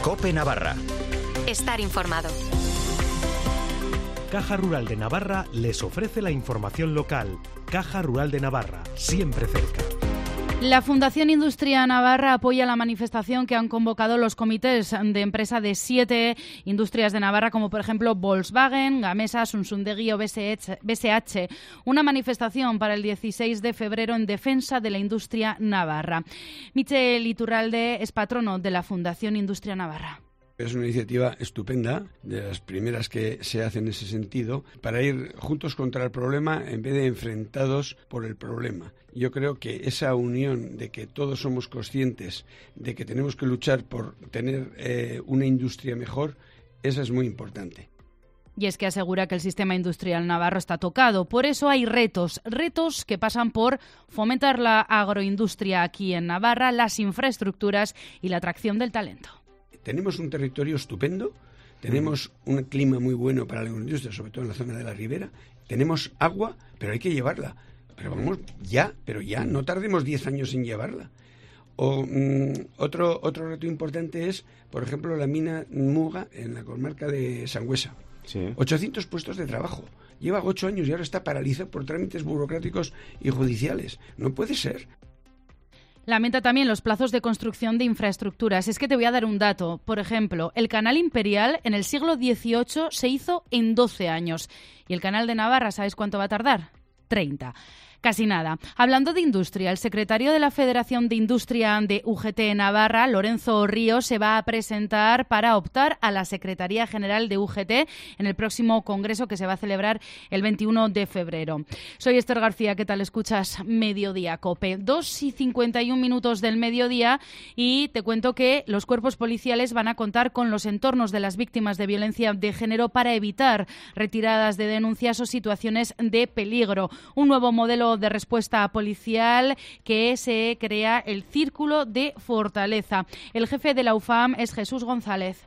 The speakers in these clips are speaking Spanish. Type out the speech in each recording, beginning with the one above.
COPE Navarra. Estar informado. Caja Rural de Navarra les ofrece la información local. Caja Rural de Navarra, siempre cerca. La Fundación Industria Navarra apoya la manifestación que han convocado los comités de empresa de 7 industrias de Navarra, como por ejemplo Volkswagen, Gamesa, Sunsundegui o BSH. Una manifestación para el 16 de febrero en defensa de la industria navarra. Michel Iturralde es patrono de la Fundación Industria Navarra. Es una iniciativa estupenda, de las primeras que se hace en ese sentido, para ir juntos contra el problema en vez de enfrentados por el problema. Yo creo que esa unión de que todos somos conscientes de que tenemos que luchar por tener una industria mejor, esa es muy importante. Y es que asegura que el sistema industrial navarro está tocado. Por eso hay retos que pasan por fomentar la agroindustria aquí en Navarra, las infraestructuras y la atracción del talento. Tenemos un territorio estupendo, tenemos un clima muy bueno para la agroindustria, sobre todo en la zona de la ribera, tenemos agua, pero hay que llevarla. Pero vamos, ya, no tardemos 10 años en llevarla. Otro reto importante es, por ejemplo, la mina Muga en la comarca de Sangüesa. Sí. 800 puestos de trabajo. Lleva 8 años y ahora está paralizado por trámites burocráticos y judiciales. No puede ser. Lamenta también los plazos de construcción de infraestructuras. Es que te voy a dar un dato. Por ejemplo, el Canal Imperial en el siglo XVIII se hizo en 12 años. Y el Canal de Navarra, ¿sabes cuánto va a tardar? 30. Casi nada. Hablando de industria, el secretario de la Federación de Industria de UGT Navarra, Lorenzo Ríos, se va a presentar para optar a la Secretaría General de UGT en el próximo congreso que se va a celebrar el 21 de febrero. Soy Esther García, ¿qué tal? Escuchas Mediodía COPE. 2:51 del mediodía y te cuento que los cuerpos policiales van a contar con los entornos de las víctimas de violencia de género para evitar retiradas de denuncias o situaciones de peligro. Un nuevo modelo de respuesta policial que se crea el Círculo de Fortaleza. El jefe de la UFAM es Jesús González.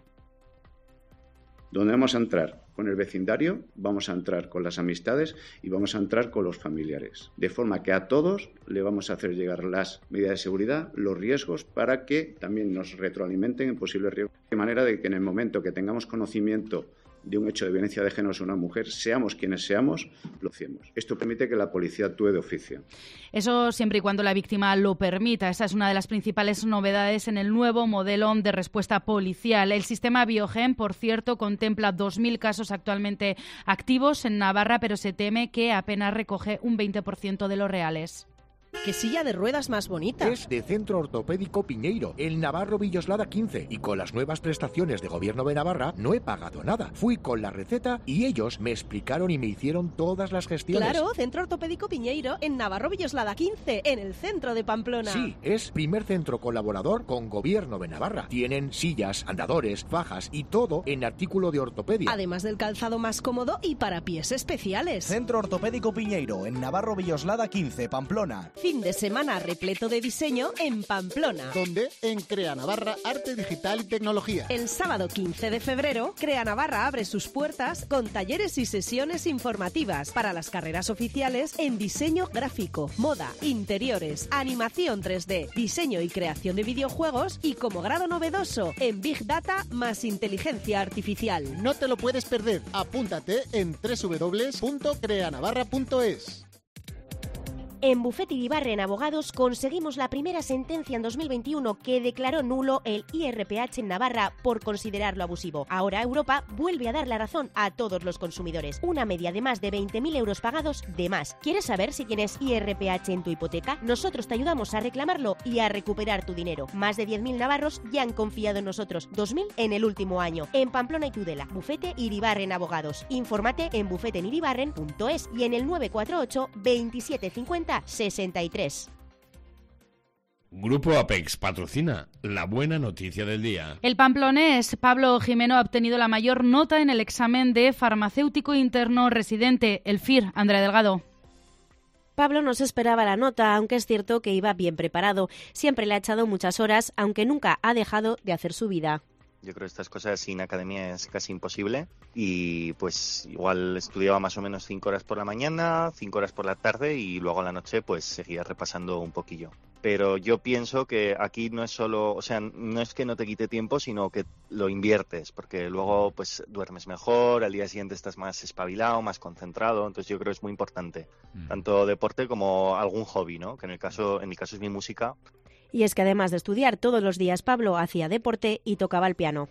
Donde vamos a entrar con el vecindario, vamos a entrar con las amistades y vamos a entrar con los familiares. De forma que a todos le vamos a hacer llegar las medidas de seguridad, los riesgos, para que también nos retroalimenten en posibles riesgos. De manera de que en el momento que tengamos conocimiento de un hecho de violencia de género sobre una mujer, seamos quienes seamos, lo hacemos. Esto permite que la policía actúe de oficio. Eso siempre y cuando la víctima lo permita. Esa es una de las principales novedades en el nuevo modelo de respuesta policial. El sistema Biogen, por cierto, contempla 2.000 casos actualmente activos en Navarra, pero se teme que apenas recoge un 20% de los reales. ¡Qué silla de ruedas más bonita! Es de Centro Ortopédico Piñeiro, el Navarro Villoslada 15. Y con las nuevas prestaciones de Gobierno de Navarra no he pagado nada. Fui con la receta y ellos me explicaron y me hicieron todas las gestiones. Claro, Centro Ortopédico Piñeiro en Navarro Villoslada 15, en el centro de Pamplona. Sí, es primer centro colaborador con Gobierno de Navarra. Tienen sillas, andadores, fajas y todo en artículo de ortopedia. Además del calzado más cómodo y para pies especiales. Centro Ortopédico Piñeiro en Navarro Villoslada 15, Pamplona. Fin de semana repleto de diseño en Pamplona. ¿Dónde? En Crea Navarra, Arte Digital y Tecnología. El sábado 15 de febrero, Crea Navarra abre sus puertas con talleres y sesiones informativas para las carreras oficiales en diseño gráfico, moda, interiores, animación 3D, diseño y creación de videojuegos y como grado novedoso en Big Data más inteligencia artificial. No te lo puedes perder. Apúntate en www.creanavarra.es. En Bufete Iribarren Abogados conseguimos la primera sentencia en 2021 que declaró nulo el IRPH en Navarra por considerarlo abusivo. Ahora Europa vuelve a dar la razón a todos los consumidores. Una media de más de 20.000 euros pagados de más. ¿Quieres saber si tienes IRPH en tu hipoteca? Nosotros te ayudamos a reclamarlo y a recuperar tu dinero. Más de 10.000 navarros ya han confiado en nosotros. 2.000 en el último año. En Pamplona y Tudela. Bufete Iribarren Abogados. Infórmate en bufeteniribarren.es y en el 948 2750 63. Grupo Apex patrocina la buena noticia del día. El pamplonés Pablo Jimeno ha obtenido la mayor nota en el examen de farmacéutico interno residente, el FIR. Andrea Delgado. Pablo no se esperaba la nota, aunque es cierto que iba bien preparado. Siempre le ha echado muchas horas, aunque nunca ha dejado de hacer su vida. Yo creo que estas cosas sin academia es casi imposible y pues igual estudiaba más o menos 5 horas por la mañana, 5 horas por la tarde y luego a la noche pues seguía repasando un poquillo. Pero yo pienso que aquí no es solo, o sea, no es que no te quite tiempo, sino que lo inviertes, porque luego pues duermes mejor, al día siguiente estás más espabilado, más concentrado, entonces yo creo que es muy importante, tanto deporte como algún hobby, ¿no? Que en mi caso es mi música. Y es que además de estudiar todos los días, Pablo hacía deporte y tocaba el piano.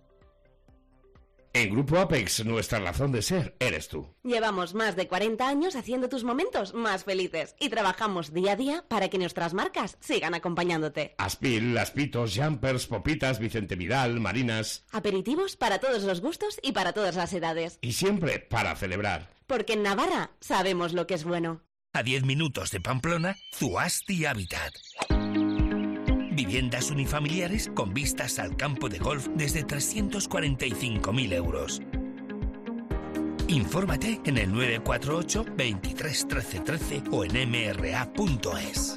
En Grupo Apex, nuestra razón de ser eres tú. Llevamos más de 40 años haciendo tus momentos más felices y trabajamos día a día para que nuestras marcas sigan acompañándote. Aspil, Aspitos, Jumpers, Popitas, Vicente Vidal, Marinas. Aperitivos para todos los gustos y para todas las edades. Y siempre para celebrar. Porque en Navarra sabemos lo que es bueno. A 10 minutos de Pamplona, Zuasti Habitat. Viviendas unifamiliares con vistas al campo de golf desde 345.000 euros. Infórmate en el 948 23 13 13 o en mra.es.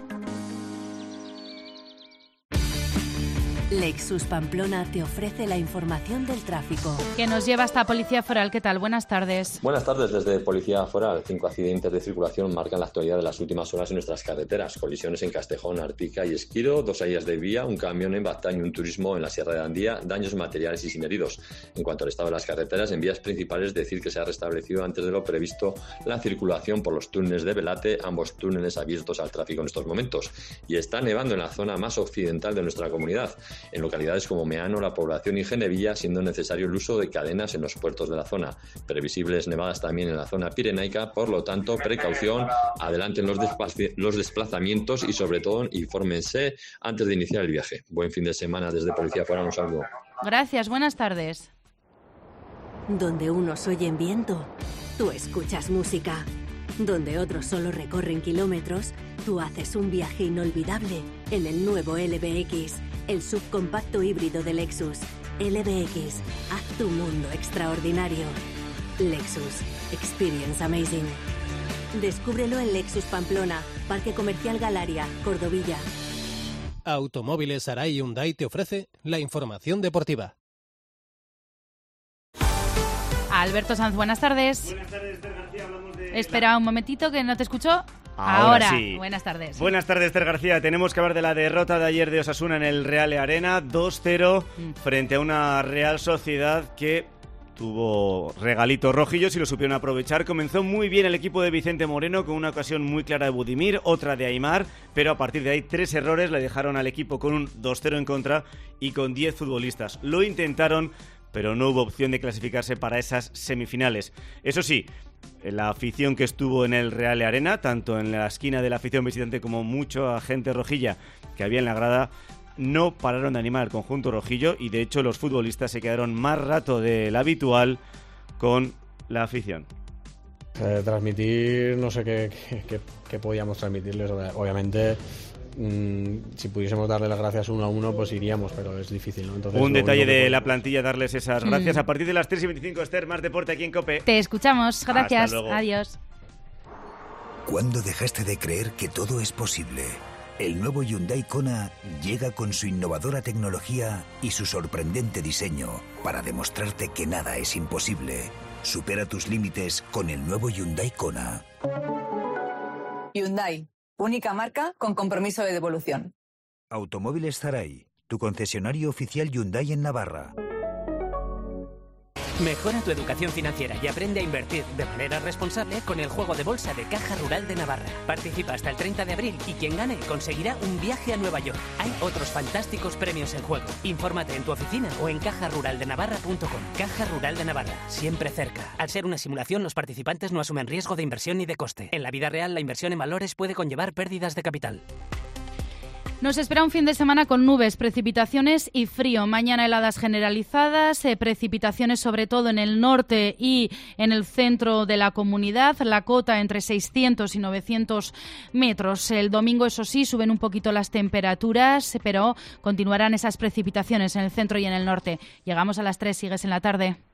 Lexus Pamplona te ofrece la información del tráfico. Que nos lleva hasta Policía Foral. ¿Qué tal? Buenas tardes. Buenas tardes desde Policía Foral. 5 accidentes de circulación marcan la actualidad de las últimas horas en nuestras carreteras. Colisiones en Castejón, Artica y Esquiro, 2 salidas de vía, un camión en Baztán y un turismo en la Sierra de Andía, daños materiales y sin heridos. En cuanto al estado de las carreteras, en vías principales decir que se ha restablecido antes de lo previsto la circulación por los túneles de Velate, ambos túneles abiertos al tráfico en estos momentos. Y está nevando en la zona más occidental de nuestra comunidad, en localidades como Meano, La Población y Genevilla, siendo necesario el uso de cadenas en los puertos de la zona. Previsibles nevadas también en la zona pirenaica, por lo tanto, precaución, adelanten los desplazamientos y sobre todo infórmense antes de iniciar el viaje. Buen fin de semana desde Policía Foral, un saludo. Gracias, buenas tardes. Donde unos oyen viento, tú escuchas música. Donde otros solo recorren kilómetros, tú haces un viaje inolvidable en el nuevo LBX, el subcompacto híbrido de Lexus. LBX, haz tu mundo extraordinario. Lexus, experience amazing. Descúbrelo en Lexus Pamplona, Parque Comercial Galaria, Cordovilla. Automóviles Arai Hyundai te ofrece la información deportiva. Alberto Sanz, buenas tardes. Buenas tardes, Esther García. Hablamos de... Espera un momentito que no te escucho. Ahora sí. Buenas tardes. Buenas tardes, Esther García. Tenemos que hablar de la derrota de ayer de Osasuna en el Real Arena, 2-0 frente a una Real Sociedad que tuvo regalitos rojillos y lo supieron aprovechar. Comenzó muy bien el equipo de Vicente Moreno con una ocasión muy clara de Budimir, otra de Aimar, pero a partir de ahí 3 errores le dejaron al equipo con un 2-0 en contra y con 10 futbolistas. Lo intentaron, pero no hubo opción de clasificarse para esas semifinales. Eso sí, la afición que estuvo en el Real Arena, tanto en la esquina de la afición visitante como mucha gente rojilla que había en la grada, no pararon de animar al conjunto rojillo y de hecho los futbolistas se quedaron más rato del habitual con la afición. Transmitir, no sé qué podíamos transmitirles, obviamente. Si pudiésemos darle las gracias 1-1, pues iríamos, pero es difícil, ¿no? Entonces, un detalle de la plantilla, darles esas gracias. A partir de las 3:25, Esther, más deporte aquí en COPE. Te escuchamos, gracias, adiós. ¿Cuándo dejaste de creer que todo es posible? El nuevo Hyundai Kona llega con su innovadora tecnología y su sorprendente diseño para demostrarte que nada es imposible. Supera tus límites con el nuevo Hyundai Kona. Hyundai. Única marca con compromiso de devolución. Automóviles Zaray, tu concesionario oficial Hyundai en Navarra. Mejora tu educación financiera y aprende a invertir de manera responsable con el juego de bolsa de Caja Rural de Navarra. Participa hasta el 30 de abril y quien gane conseguirá un viaje a Nueva York. Hay otros fantásticos premios en juego. Infórmate en tu oficina o en cajaruraldenavarra.com. Caja Rural de Navarra, siempre cerca. Al ser una simulación, los participantes no asumen riesgo de inversión ni de coste. En la vida real, la inversión en valores puede conllevar pérdidas de capital. Nos espera un fin de semana con nubes, precipitaciones y frío. Mañana heladas generalizadas, precipitaciones sobre todo en el norte y en el centro de la comunidad. La cota entre 600 y 900 metros. El domingo, eso sí, suben un poquito las temperaturas, pero continuarán esas precipitaciones en el centro y en el norte. Llegamos a las 3, sigues en la tarde.